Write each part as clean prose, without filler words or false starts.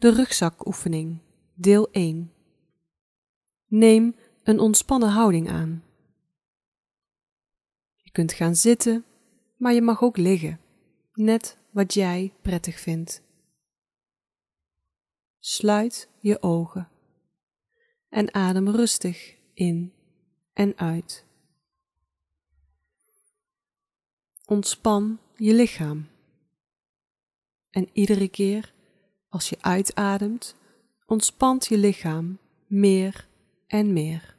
De rugzakoefening, deel 1. Neem een ontspannen houding aan. Je kunt gaan zitten, maar je mag ook liggen, net wat jij prettig vindt. Sluit je ogen en adem rustig in en uit. Ontspan je lichaam. En iedere keer als je uitademt, ontspant je lichaam meer en meer.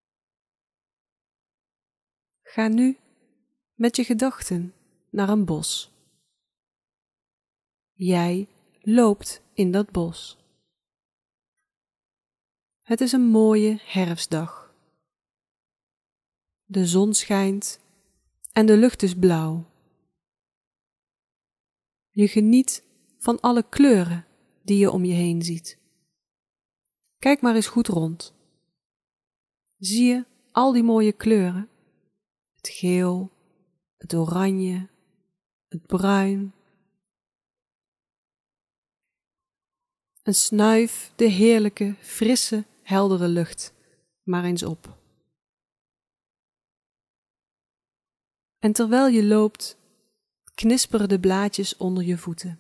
Ga nu met je gedachten naar een bos. Jij loopt in dat bos. Het is een mooie herfstdag. De zon schijnt en de lucht is blauw. Je geniet van alle kleuren die je om je heen ziet. Kijk maar eens goed rond. Zie je al die mooie kleuren? Het geel, het oranje, het bruin. En snuif de heerlijke, frisse, heldere lucht maar eens op. En terwijl je loopt, knisperen de blaadjes onder je voeten.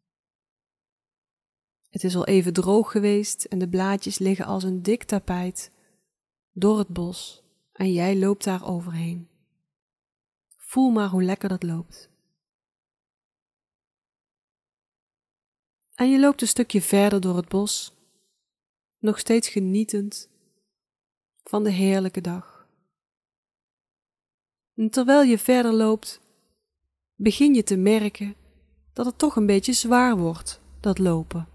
Het is al even droog geweest en de blaadjes liggen als een dik tapijt door het bos en jij loopt daar overheen. Voel maar hoe lekker dat loopt. En je loopt een stukje verder door het bos, nog steeds genietend van de heerlijke dag. En terwijl je verder loopt, begin je te merken dat het toch een beetje zwaar wordt, dat lopen.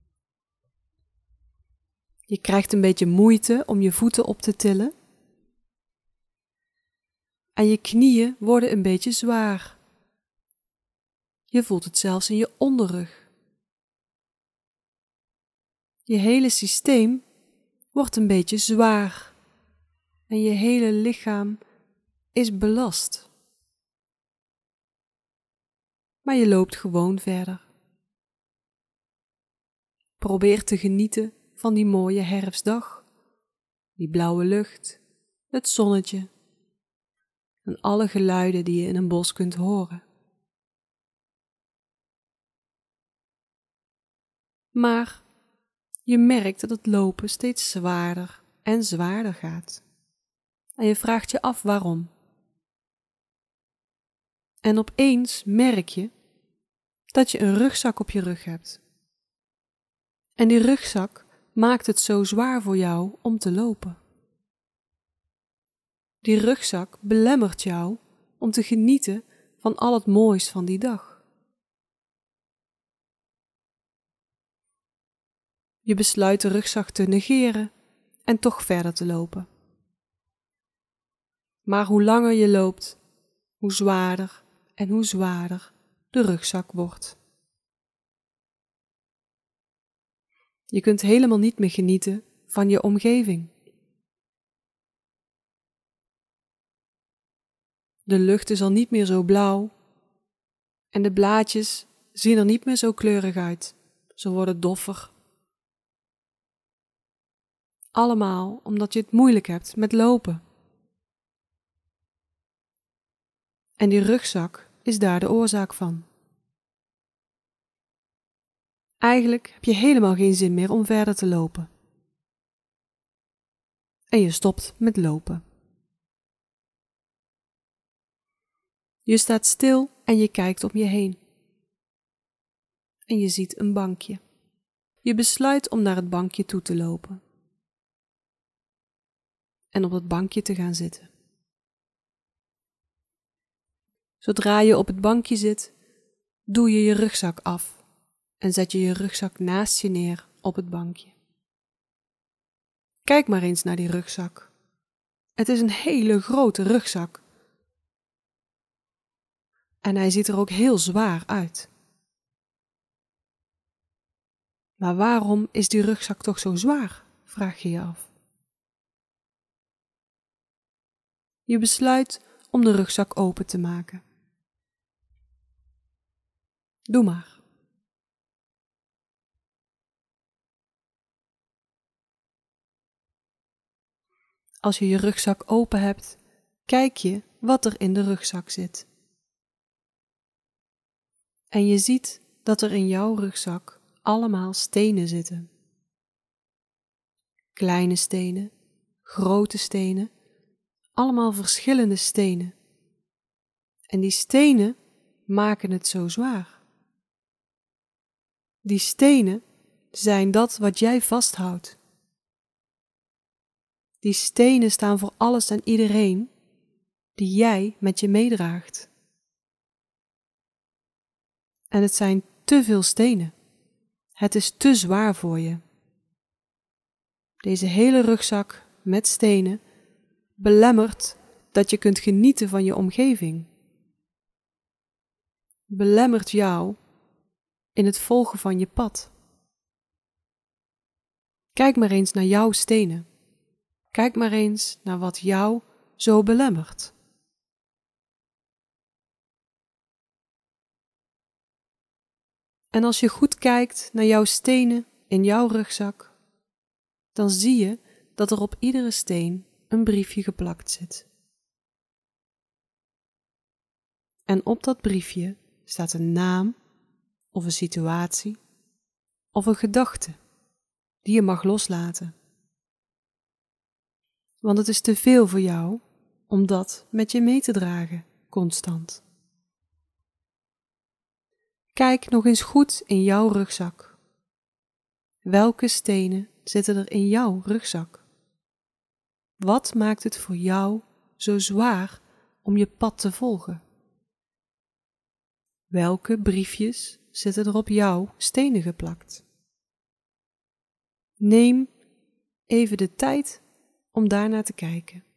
Je krijgt een beetje moeite om je voeten op te tillen. En je knieën worden een beetje zwaar. Je voelt het zelfs in je onderrug. Je hele systeem wordt een beetje zwaar. En je hele lichaam is belast. Maar je loopt gewoon verder. Probeer te genieten van die mooie herfstdag, die blauwe lucht, het zonnetje en alle geluiden die je in een bos kunt horen. Maar je merkt dat het lopen steeds zwaarder en zwaarder gaat. En je vraagt je af waarom. En opeens merk je dat je een rugzak op je rug hebt. En die rugzak maakt het zo zwaar voor jou om te lopen. Die rugzak belemmert jou om te genieten van al het moois van die dag. Je besluit de rugzak te negeren en toch verder te lopen. Maar hoe langer je loopt, hoe zwaarder en hoe zwaarder de rugzak wordt. Je kunt helemaal niet meer genieten van je omgeving. De lucht is al niet meer zo blauw en de blaadjes zien er niet meer zo kleurig uit. Ze worden doffer. Allemaal omdat je het moeilijk hebt met lopen. En die rugzak is daar de oorzaak van. Eigenlijk heb je helemaal geen zin meer om verder te lopen. En je stopt met lopen. Je staat stil en je kijkt om je heen. En je ziet een bankje. Je besluit om naar het bankje toe te lopen. En op het bankje te gaan zitten. Zodra je op het bankje zit, doe je je rugzak af en zet je je rugzak naast je neer op het bankje. Kijk maar eens naar die rugzak. Het is een hele grote rugzak. En hij ziet er ook heel zwaar uit. Maar waarom is die rugzak toch zo zwaar? Vraag je je af. Je besluit om de rugzak open te maken. Doe maar. Als je je rugzak open hebt, kijk je wat er in de rugzak zit. En je ziet dat er in jouw rugzak allemaal stenen zitten. Kleine stenen, grote stenen, allemaal verschillende stenen. En die stenen maken het zo zwaar. Die stenen zijn dat wat jij vasthoudt. Die stenen staan voor alles en iedereen die jij met je meedraagt. En het zijn te veel stenen. Het is te zwaar voor je. Deze hele rugzak met stenen belemmert dat je kunt genieten van je omgeving. Belemmert jou in het volgen van je pad. Kijk maar eens naar jouw stenen. Kijk maar eens naar wat jou zo belemmert. En als je goed kijkt naar jouw stenen in jouw rugzak, dan zie je dat er op iedere steen een briefje geplakt zit. En op dat briefje staat een naam of een situatie of een gedachte die je mag loslaten. Want het is te veel voor jou om dat met je mee te dragen, constant. Kijk nog eens goed in jouw rugzak. Welke stenen zitten er in jouw rugzak? Wat maakt het voor jou zo zwaar om je pad te volgen? Welke briefjes zitten er op jouw stenen geplakt? Neem even de tijd om daarnaar te kijken.